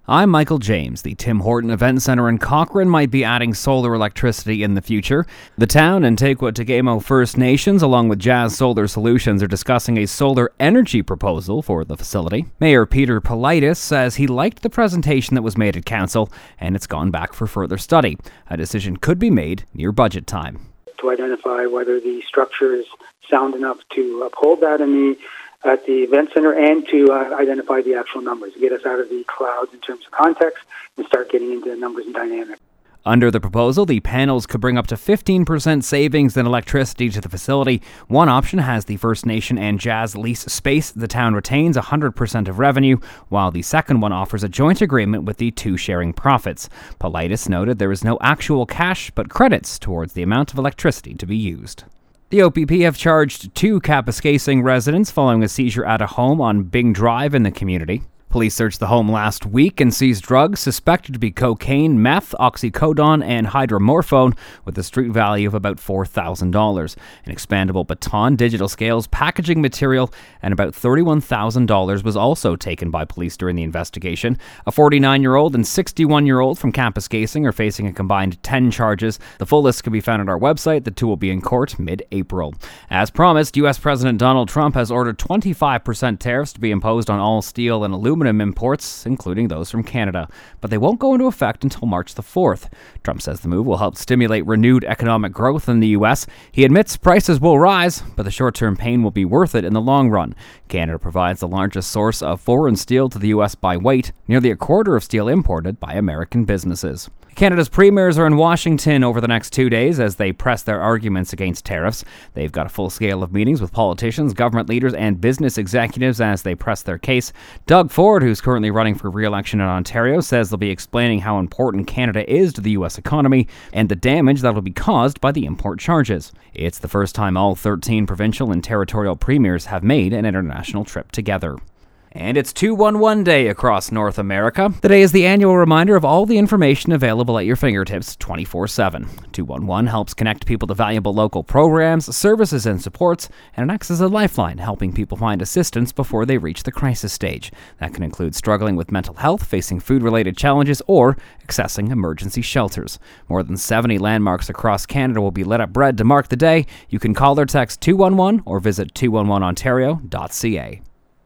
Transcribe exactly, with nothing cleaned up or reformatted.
I'm Michael James. The Tim Horton Event Centre in Cochrane might be adding solar electricity in the future. The town and Tequotagamo First Nations, along with Jazz Solar Solutions, are discussing a solar energy proposal for the facility. Mayor Peter Politis says he liked the presentation that was made at council, and it's gone back for further study. A decision could be made near budget time. To identify whether the structure is sound enough to uphold that in the at the event center, and to uh, identify the actual numbers, get us out of the clouds in terms of context and start getting into the numbers and dynamics. Under the proposal, the panels could bring up to fifteen percent savings in electricity to the facility. One option has the First Nation and Jazz lease space. The town retains one hundred percent of revenue, while the second one offers a joint agreement with the two sharing profits. Politis noted there is no actual cash, but credits towards the amount of electricity to be used. The O P P have charged two Kapuskasing residents following a seizure at a home on Bing Drive in the community. Police searched the home last week and seized drugs suspected to be cocaine, meth, oxycodone, and hydromorphone with a street value of about four thousand dollars. An expandable baton, digital scales, packaging material, and about thirty-one thousand dollars was also taken by police during the investigation. A forty-nine-year-old and sixty-one-year-old from Kapuskasing are facing a combined ten charges. The full list can be found on our website. The two will be in court mid-April. As promised, U S President Donald Trump has ordered twenty-five percent tariffs to be imposed on all steel and aluminum imports, including those from Canada, but they won't go into effect until March the fourth. Trump says the move will help stimulate renewed economic growth in the U S. He admits prices will rise, but the short-term pain will be worth it in the long run. Canada provides the largest source of foreign steel to the U S by weight, nearly a quarter of steel imported by American businesses. Canada's premiers are in Washington over the next two days as they press their arguments against tariffs. They've got a full scale of meetings with politicians, government leaders, and business executives as they press their case. Doug Ford, who's currently running for re-election in Ontario, says they'll be explaining how important Canada is to the U S economy and the damage that will be caused by the import charges. It's the first time all thirteen provincial and territorial premiers have made an international trip together. And it's two one one Day across North America. Today is the annual reminder of all the information available at your fingertips twenty-four seven. two one one helps connect people to valuable local programs, services, and supports, and it acts as a lifeline, helping people find assistance before they reach the crisis stage. That can include struggling with mental health, facing food-related challenges, or accessing emergency shelters. More than seventy landmarks across Canada will be lit up red to mark the day. You can call or text two one one or visit two one one ontario dot c a.